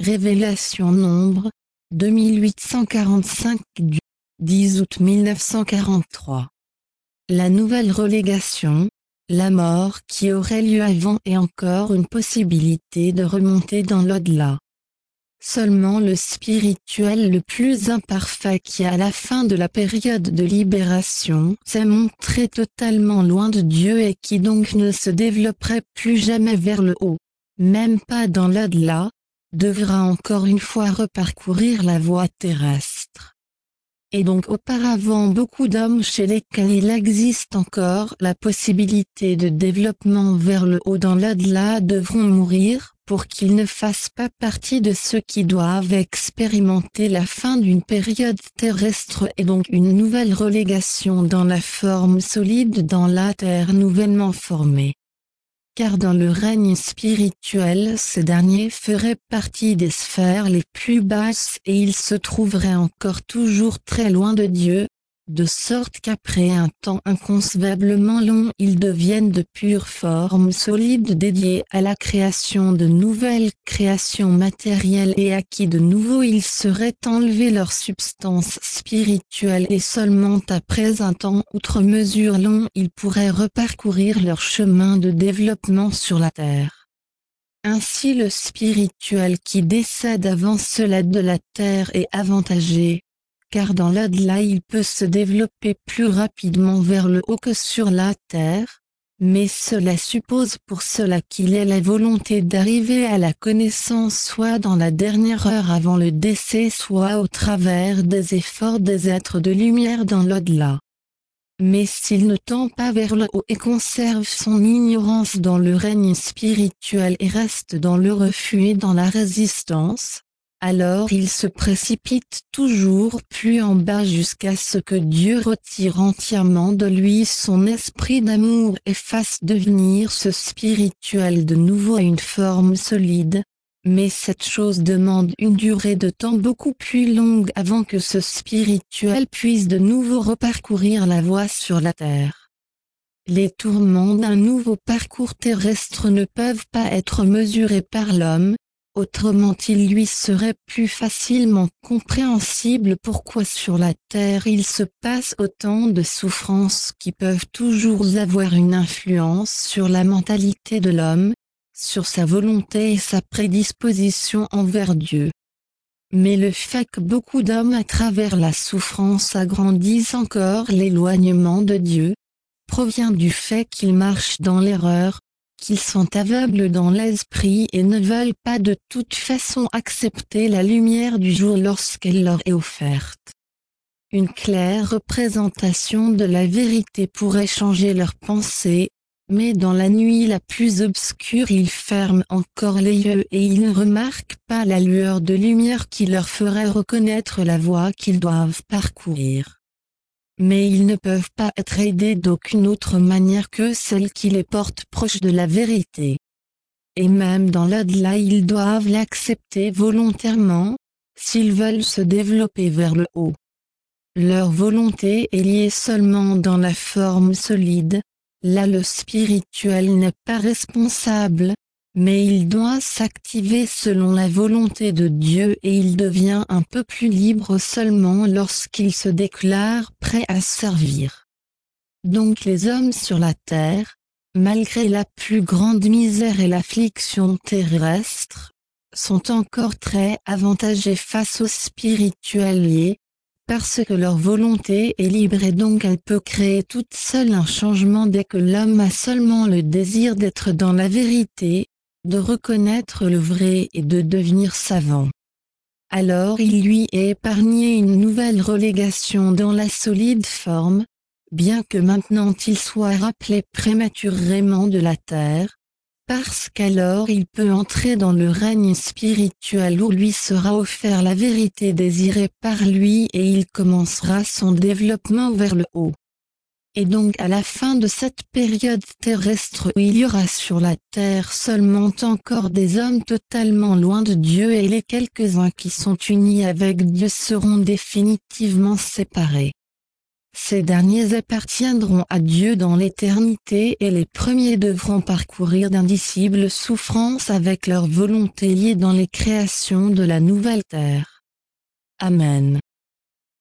Révélation Nombre, 2845 du 10 août 1943. La nouvelle relégation, la mort qui aurait lieu avant est encore une possibilité de remonter dans l'au-delà. Seulement le spirituel le plus imparfait qui à la fin de la période de libération s'est montré totalement loin de Dieu et qui donc ne se développerait plus jamais vers le haut, même pas dans l'au-delà, devra encore une fois reparcourir la voie terrestre. Et donc auparavant beaucoup d'hommes chez lesquels il existe encore la possibilité de développement vers le haut dans l'au-delà devront mourir pour qu'ils ne fassent pas partie de ceux qui doivent expérimenter la fin d'une période terrestre et donc une nouvelle relégation dans la forme solide dans la terre nouvellement formée. Car dans le règne spirituel ce dernier ferait partie des sphères les plus basses et il se trouverait encore toujours très loin de Dieu, de sorte qu'après un temps inconcevablement long ils deviennent de pures formes solides dédiées à la création de nouvelles créations matérielles et à qui de nouveau ils seraient enlevés leur substance spirituelle et seulement après un temps outre mesure long ils pourraient reparcourir leur chemin de développement sur la terre. Ainsi le spirituel qui décède avant cela de la terre est avantagé, car dans l'au-delà il peut se développer plus rapidement vers le haut que sur la terre, mais cela suppose pour cela qu'il ait la volonté d'arriver à la connaissance soit dans la dernière heure avant le décès soit au travers des efforts des êtres de lumière dans l'au-delà. Mais s'il ne tend pas vers le haut et conserve son ignorance dans le règne spirituel et reste dans le refus et dans la résistance, alors il se précipite toujours plus en bas jusqu'à ce que Dieu retire entièrement de lui son esprit d'amour et fasse devenir ce spirituel de nouveau à une forme solide. Mais cette chose demande une durée de temps beaucoup plus longue avant que ce spirituel puisse de nouveau reparcourir la voie sur la terre. Les tourments d'un nouveau parcours terrestre ne peuvent pas être mesurés par l'homme, autrement il lui serait plus facilement compréhensible pourquoi sur la terre il se passe autant de souffrances qui peuvent toujours avoir une influence sur la mentalité de l'homme, sur sa volonté et sa prédisposition envers Dieu. Mais le fait que beaucoup d'hommes à travers la souffrance agrandissent encore l'éloignement de Dieu, provient du fait qu'ils marchent dans l'erreur, qu'ils sont aveugles dans l'esprit et ne veulent pas de toute façon accepter la lumière du jour lorsqu'elle leur est offerte. Une claire représentation de la vérité pourrait changer leurs pensées, mais dans la nuit la plus obscure ils ferment encore les yeux et ils ne remarquent pas la lueur de lumière qui leur ferait reconnaître la voie qu'ils doivent parcourir. Mais ils ne peuvent pas être aidés d'aucune autre manière que celle qui les porte proches de la vérité. Et même dans l'au-delà ils doivent l'accepter volontairement, s'ils veulent se développer vers le haut. Leur volonté est liée seulement dans la forme solide, là le spirituel n'est pas responsable, mais il doit s'activer selon la volonté de Dieu et il devient un peu plus libre seulement lorsqu'il se déclare prêt à servir. Donc les hommes sur la terre, malgré la plus grande misère et l'affliction terrestre, sont encore très avantagés face aux spirituels parce que leur volonté est libre et donc elle peut créer toute seule un changement dès que l'homme a seulement le désir d'être dans la vérité, de reconnaître le vrai et de devenir savant. Alors il lui est épargné une nouvelle relégation dans la solide forme, bien que maintenant il soit rappelé prématurément de la terre, parce qu'alors il peut entrer dans le règne spirituel où lui sera offert la vérité désirée par lui et il commencera son développement vers le haut. Et donc à la fin de cette période terrestre où il y aura sur la terre seulement encore des hommes totalement loin de Dieu et les quelques-uns qui sont unis avec Dieu seront définitivement séparés. Ces derniers appartiendront à Dieu dans l'éternité et les premiers devront parcourir d'indicibles souffrances avec leur volonté liée dans les créations de la nouvelle terre. Amen.